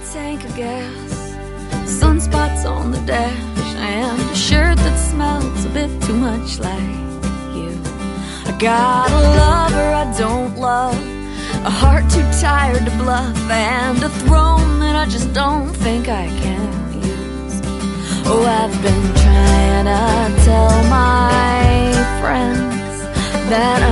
tank of gas, sunspots on the dash, and a shirt that smells a bit too much like you. I got a lover I don't love, a heart too tired to bluff, and a throne that I just don't think I can use. Oh, I've been trying to tell my friends that